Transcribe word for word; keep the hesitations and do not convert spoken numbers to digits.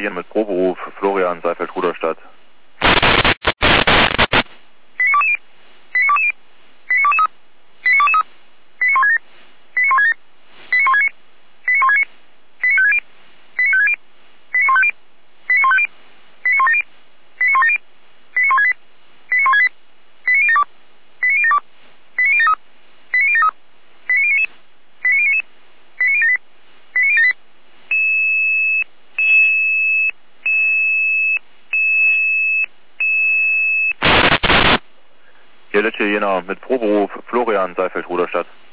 Berlin mit Proberuf, Florian, Seifeld-Rudolstadt. Hier Litsche Jena mit Proberuf, Florian, Seifeld-Rudolstadt.